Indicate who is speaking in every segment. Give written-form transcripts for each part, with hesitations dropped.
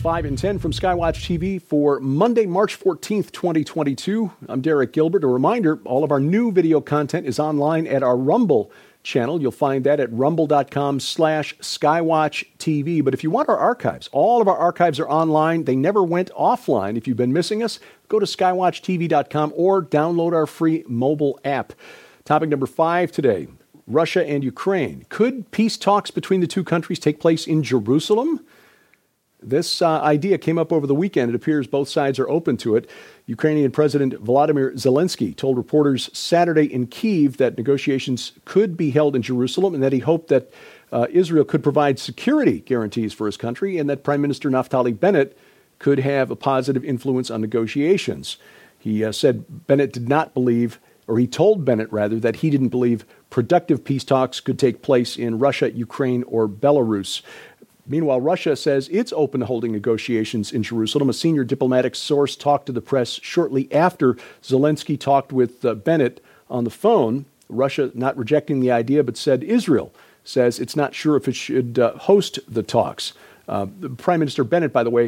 Speaker 1: 5 and 10 from Skywatch TV for Monday, March 14th, 2022. I'm Derek Gilbert. A reminder, all of our new video content is online at our Rumble channel. You'll find that at rumble.com/SkywatchTV. But if you want our archives, all of our archives are online. They never went offline. If you've been missing us, go to skywatchtv.com or download our free mobile app. Topic number 5 today, Russia and Ukraine. Could peace talks between the two countries take place in Jerusalem? This idea came up over the weekend. It appears both sides are open to it. Ukrainian President Volodymyr Zelensky told reporters Saturday in Kyiv that negotiations could be held in Jerusalem and that he hoped that Israel could provide security guarantees for his country and that Prime Minister Naftali Bennett could have a positive influence on negotiations. He said Bennett did not believe, or he told Bennett rather, that he didn't believe productive peace talks could take place in Russia, Ukraine, or Belarus. Meanwhile, Russia says it's open to holding negotiations in Jerusalem. A senior diplomatic source talked to the press shortly after Zelensky talked with Bennett on the phone. Russia not rejecting the idea, but said Israel says it's not sure if it should host the talks. Prime Minister Bennett, by the way,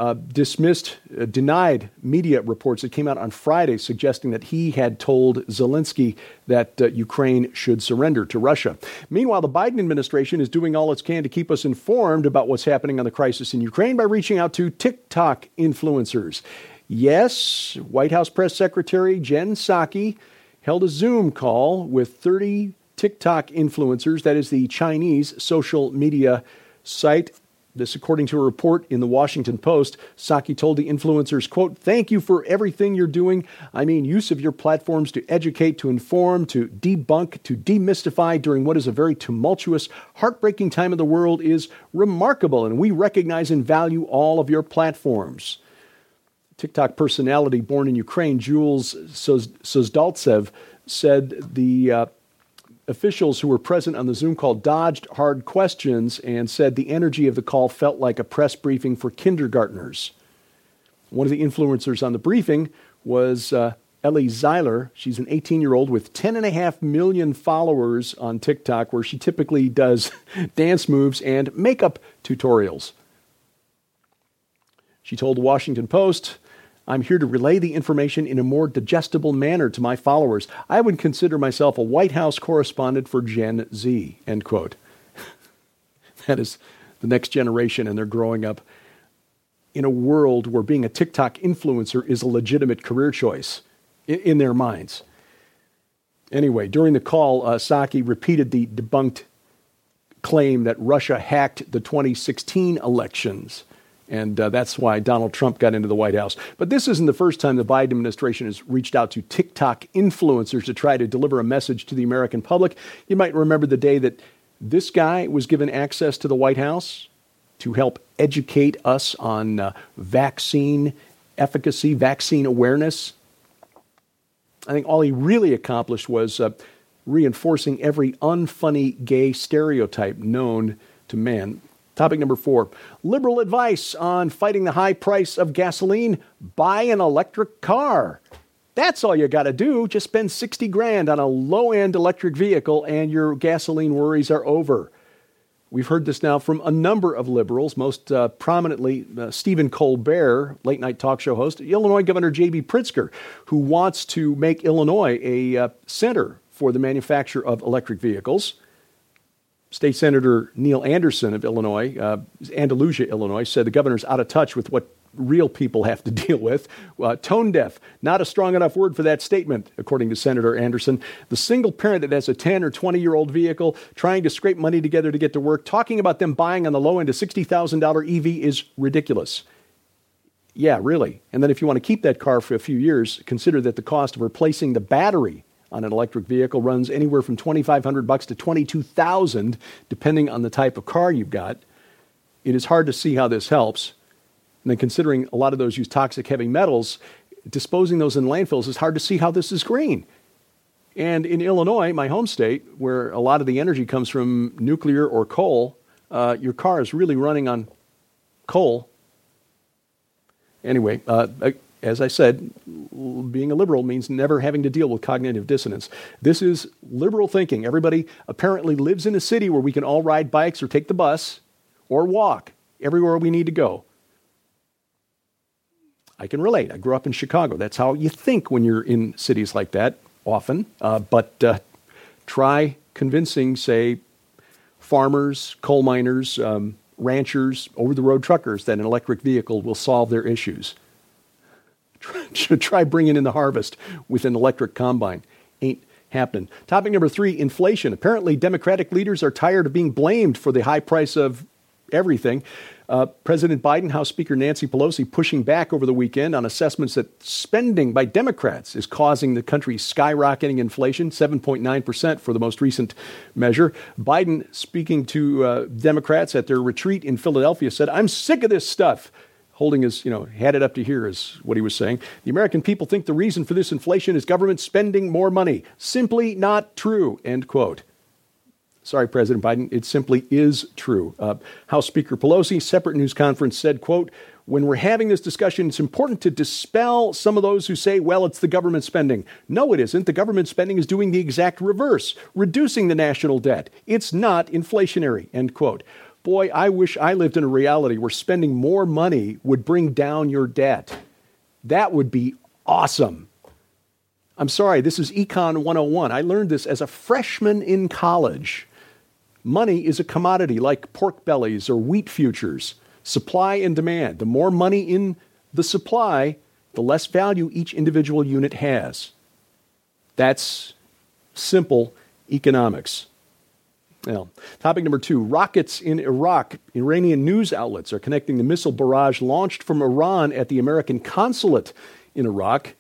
Speaker 1: denied media reports that came out on Friday suggesting that he had told Zelensky that Ukraine should surrender to Russia. Meanwhile, the Biden administration is doing all it can to keep us informed about what's happening on the crisis in Ukraine by reaching out to TikTok influencers. Yes, White House Press Secretary Jen Psaki held a Zoom call with 30 TikTok influencers. That is the Chinese social media site. This, according to a report in the Washington Post. Psaki told the influencers, quote, "Thank you for everything you're doing. I mean, use of your platforms to educate, to inform, to debunk, to demystify during what is a very tumultuous, heartbreaking time of the world is remarkable, and we recognize and value all of your platforms." TikTok personality born in Ukraine, Jules Sozdaltsev, said the officials who were present on the Zoom call dodged hard questions and said the energy of the call felt like a press briefing for kindergartners. One of the influencers on the briefing was Ellie Zeiler. She's an 18-year-old with 10.5 million followers on TikTok, where she typically does dance moves and makeup tutorials. She told the Washington Post, "I'm here to relay the information in a more digestible manner to my followers. I would consider myself a White House correspondent for Gen Z," end quote. That is the next generation, and they're growing up in a world where being a TikTok influencer is a legitimate career choice in their minds. Anyway, during the call, Psaki repeated the debunked claim that Russia hacked the 2016 elections. And that's why Donald Trump got into the White House. But this isn't the first time the Biden administration has reached out to TikTok influencers to try to deliver a message to the American public. You might remember the day that this guy was given access to the White House to help educate us on vaccine efficacy, vaccine awareness. I think all he really accomplished was reinforcing every unfunny gay stereotype known to man. Topic number 4, liberal advice on fighting the high price of gasoline. Buy an electric car. That's all you got to do. Just spend $60,000 on a low-end electric vehicle and your gasoline worries are over. We've heard this now from a number of liberals, most prominently Stephen Colbert, late-night talk show host, Illinois Governor J.B. Pritzker, who wants to make Illinois a center for the manufacture of electric vehicles. State Senator Neil Anderson of Illinois, Andalusia, Illinois, said the governor's out of touch with what real people have to deal with. Tone deaf, not a strong enough word for that statement, according to Senator Anderson. The single parent that has a 10 or 20-year-old vehicle trying to scrape money together to get to work, talking about them buying on the low end a $60,000 EV is ridiculous. Yeah, really. And then if you want to keep that car for a few years, consider that the cost of replacing the battery on an electric vehicle runs anywhere from $2,500 to $22,000, depending on the type of car you've got. It is hard to see how this helps. And then considering a lot of those use toxic heavy metals, disposing those in landfills is hard to see how this is green. And in Illinois, my home state, where a lot of the energy comes from nuclear or coal, your car is really running on coal. Anyway, as I said, being a liberal means never having to deal with cognitive dissonance. This is liberal thinking. Everybody apparently lives in a city where we can all ride bikes or take the bus or walk everywhere we need to go. I can relate. I grew up in Chicago. That's how you think when you're in cities like that often. But try convincing, say, farmers, coal miners, ranchers, over-the-road truckers that an electric vehicle will solve their issues. Try bringing in the harvest with an electric combine. Ain't happening. Topic number 3, inflation. Apparently, Democratic leaders are tired of being blamed for the high price of everything. President Biden, House Speaker Nancy Pelosi pushing back over the weekend on assessments that spending by Democrats is causing the country's skyrocketing inflation, 7.9% for the most recent measure. Biden, speaking to Democrats at their retreat in Philadelphia, said, "I'm sick of this stuff." Holding his, had it up to here is what he was saying. The American people think the reason for this inflation is government spending more money. Simply not true, end quote. Sorry, President Biden, it simply is true. House Speaker Pelosi, separate news conference, said, quote, "When we're having this discussion, it's important to dispel some of those who say, well, it's the government spending. No, it isn't. The government spending is doing the exact reverse, reducing the national debt. It's not inflationary," end quote. Boy, I wish I lived in a reality where spending more money would bring down your debt. That would be awesome. I'm sorry, this is Econ 101. I learned this as a freshman in college. Money is a commodity like pork bellies or wheat futures. Supply and demand. The more money in the supply, the less value each individual unit has. That's simple economics. Well, topic number 2, rockets in Iraq. Iranian news outlets are connecting the missile barrage launched from Iran at the American consulate in Iraq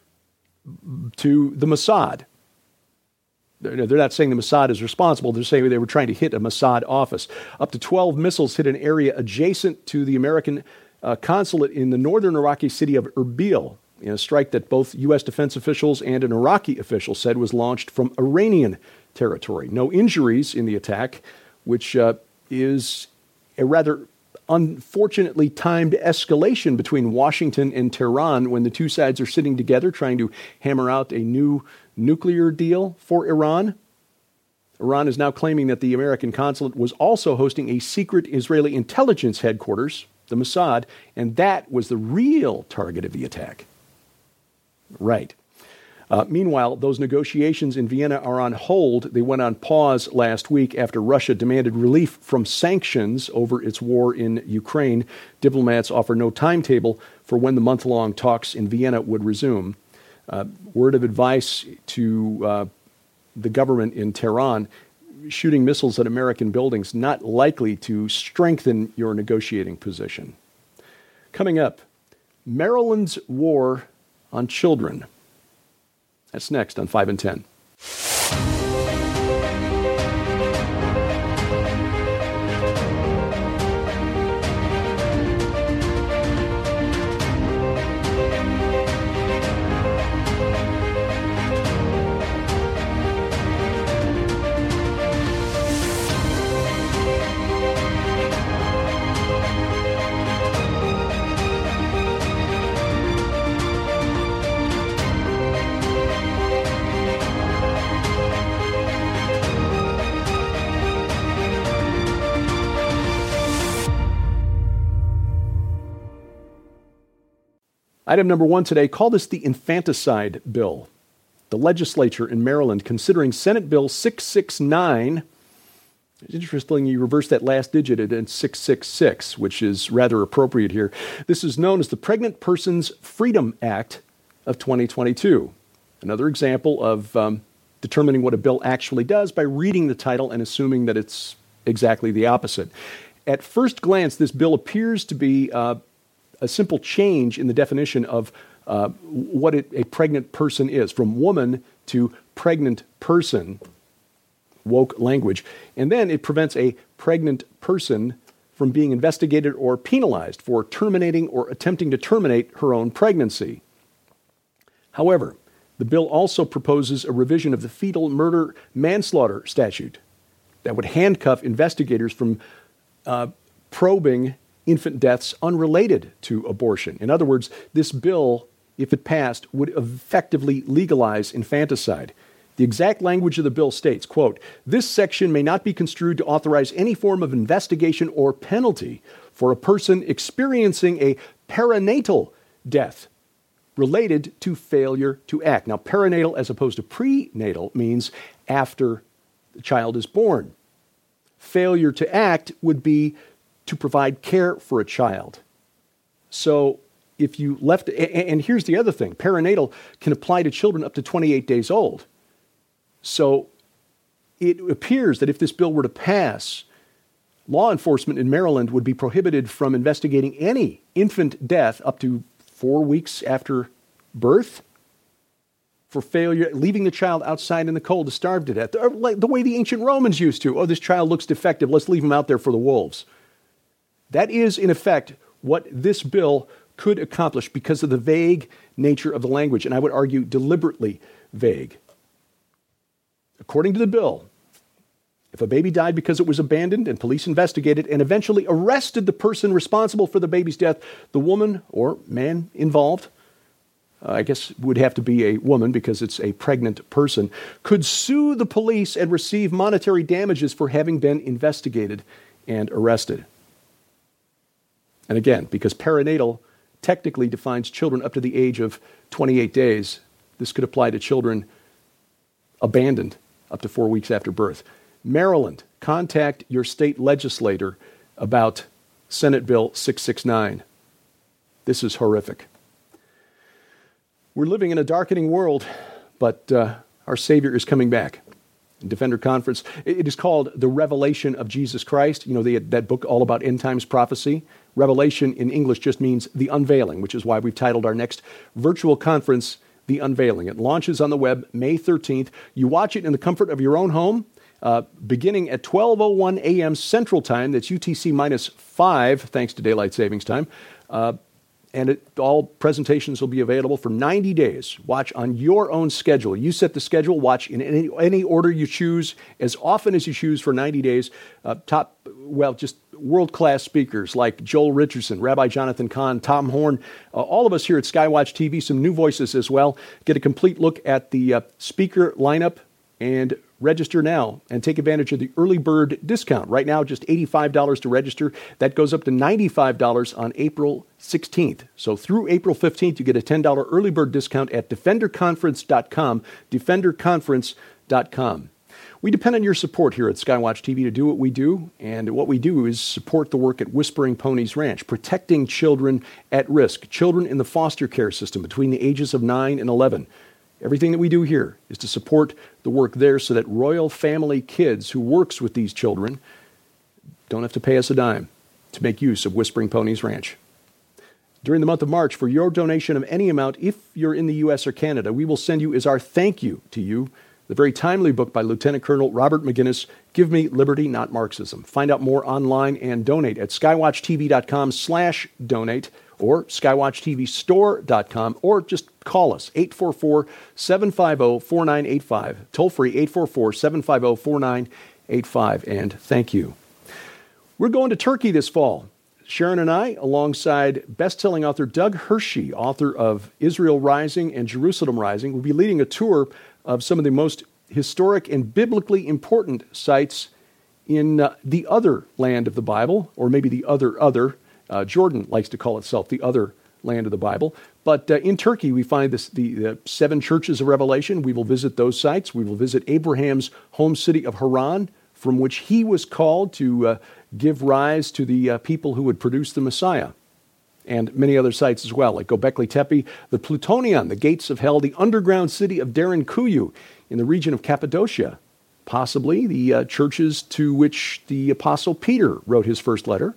Speaker 1: to the Mossad. They're not saying the Mossad is responsible. They're saying they were trying to hit a Mossad office. Up to 12 missiles hit an area adjacent to the American consulate in the northern Iraqi city of Erbil, in a strike that both U.S. defense officials and an Iraqi official said was launched from Iranian territory. No injuries in the attack, which is a rather unfortunately timed escalation between Washington and Tehran when the two sides are sitting together trying to hammer out a new nuclear deal for Iran. Iran is now claiming that the American consulate was also hosting a secret Israeli intelligence headquarters, the Mossad, and that was the real target of the attack. Right. Meanwhile, those negotiations in Vienna are on hold. They went on pause last week after Russia demanded relief from sanctions over its war in Ukraine. Diplomats offer no timetable for when the month-long talks in Vienna would resume. Word of advice to the government in Tehran: shooting missiles at American buildings not likely to strengthen your negotiating position. Coming up, Maryland's war on children. That's next on 5 and 10. Item number 1 today, call this the infanticide bill. The legislature in Maryland considering Senate Bill 669. It's interesting you reverse that last digit in 666, which is rather appropriate here. This is known as the Pregnant Persons Freedom Act of 2022. Another example of determining what a bill actually does by reading the title and assuming that it's exactly the opposite. At first glance, this bill appears to be a simple change in the definition of what a pregnant person is, from woman to pregnant person, woke language. And then it prevents a pregnant person from being investigated or penalized for terminating or attempting to terminate her own pregnancy. However, the bill also proposes a revision of the fetal murder manslaughter statute that would handcuff investigators from probing infant deaths unrelated to abortion. In other words, this bill, if it passed, would effectively legalize infanticide. The exact language of the bill states, quote, "This section may not be construed to authorize any form of investigation or penalty for a person experiencing a perinatal death related to failure to act. Now, perinatal as opposed to prenatal means after the child is born. Failure to act would be to provide care for a child. So if you left, and here's the other thing, perinatal can apply to children up to 28 days old. So it appears that if this bill were to pass, law enforcement in Maryland would be prohibited from investigating any infant death up to 4 weeks after birth for failure, leaving the child outside in the cold to starve to death, the way the ancient Romans used to. Oh, this child looks defective, let's leave him out there for the wolves. That is, in effect, what this bill could accomplish because of the vague nature of the language, and I would argue deliberately vague. According to the bill, if a baby died because it was abandoned and police investigated and eventually arrested the person responsible for the baby's death, the woman or man involved, I guess would have to be a woman because it's a pregnant person, could sue the police and receive monetary damages for having been investigated and arrested. And again, because perinatal technically defines children up to the age of 28 days, this could apply to children abandoned up to 4 weeks after birth. Maryland, contact your state legislator about Senate Bill 669. This is horrific. We're living in a darkening world, but our Savior is coming back. In Defender Conference, it is called The Revelation of Jesus Christ. You know, that book all about end times prophecy. Revelation in English just means the unveiling, which is why we've titled our next virtual conference, The Unveiling. It launches on the web May 13th. You watch it in the comfort of your own home, beginning at 12:01 a.m. Central Time. That's UTC minus 5, thanks to Daylight Savings Time. And all presentations will be available for 90 days. Watch on your own schedule. You set the schedule. Watch in any order you choose, as often as you choose for 90 days. Just world-class speakers like Joel Richardson, Rabbi Jonathan Cahn, Tom Horn, all of us here at Skywatch TV, some new voices as well. Get a complete look at the speaker lineup and register now and take advantage of the early bird discount. Right now, just $85 to register. That goes up to $95 on April 16th. So through April 15th, you get a $10 early bird discount at defenderconference.com, defenderconference.com. We depend on your support here at Skywatch TV to do what we do, and what we do is support the work at Whispering Ponies Ranch, protecting children at risk, children in the foster care system between the ages of 9 and 11. Everything that we do here is to support the work there so that Royal Family Kids, who works with these children, don't have to pay us a dime to make use of Whispering Ponies Ranch. During the month of March, for your donation of any amount, if you're in the U.S. or Canada, we will send you as our thank you to you the very timely book by Lieutenant Colonel Robert McGinnis, Give Me Liberty, Not Marxism. Find out more online and donate at skywatchtv.com/donate or skywatchtvstore.com, or just call us, 844-750-4985. Toll free, 844-750-4985. And thank you. We're going to Turkey this fall. Sharon and I, alongside best-selling author Doug Hershey, author of Israel Rising and Jerusalem Rising, will be leading a tour of some of the most historic and biblically important sites in the other land of the Bible, or maybe the other. Jordan likes to call itself the other land of the Bible. But in Turkey, we find the 7 churches of Revelation. We will visit those sites. We will visit Abraham's home city of Haran, from which he was called to give rise to the people who would produce the Messiah, and many other sites as well, like Göbekli Tepe, the Plutonion, the gates of hell, the underground city of Derinkuyu in the region of Cappadocia, possibly the churches to which the Apostle Peter wrote his first letter.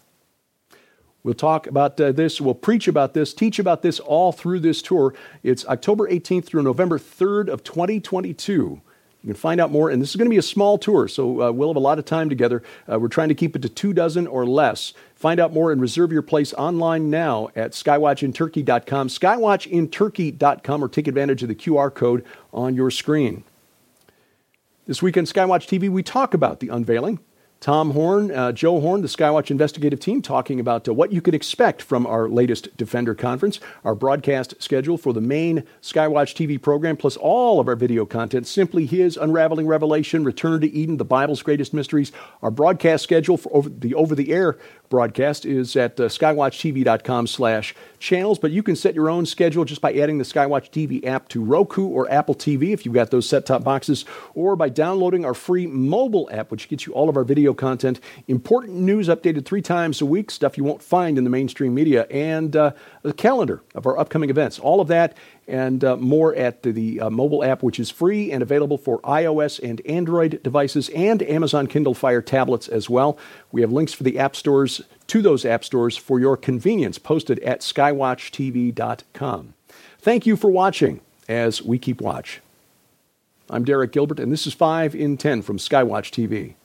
Speaker 1: We'll talk about this, we'll preach about this, teach about this all through this tour. It's October 18th through November 3rd of 2022. You can find out more, and this is going to be a small tour, so we'll have a lot of time together. We're trying to keep it to 24 or less. Find out more and reserve your place online now at skywatchinturkey.com, skywatchinturkey.com, or take advantage of the QR code on your screen. This week on Skywatch TV, we talk about the unveiling. Tom Horn, Joe Horn, the Skywatch investigative team, talking about what you can expect from our latest Defender Conference, our broadcast schedule for the main Skywatch TV program, plus all of our video content, Simply His, Unraveling Revelation, Return to Eden, the Bible's Greatest Mysteries, our broadcast schedule for the over-the-air broadcast is at skywatchtv.com/channels, but you can set your own schedule just by adding the Skywatch TV app to Roku or Apple TV if you've got those set-top boxes, or by downloading our free mobile app, which gets you all of our video content, important news updated 3 times a week, stuff you won't find in the mainstream media, and the calendar of our upcoming events. All of that and more at the mobile app, which is free and available for iOS and Android devices and Amazon Kindle Fire tablets as well. We have links for the app stores to those app stores for your convenience, posted at skywatchtv.com. Thank you for watching as we keep watch. I'm Derek Gilbert, and this is 5 in 10 from Skywatch TV.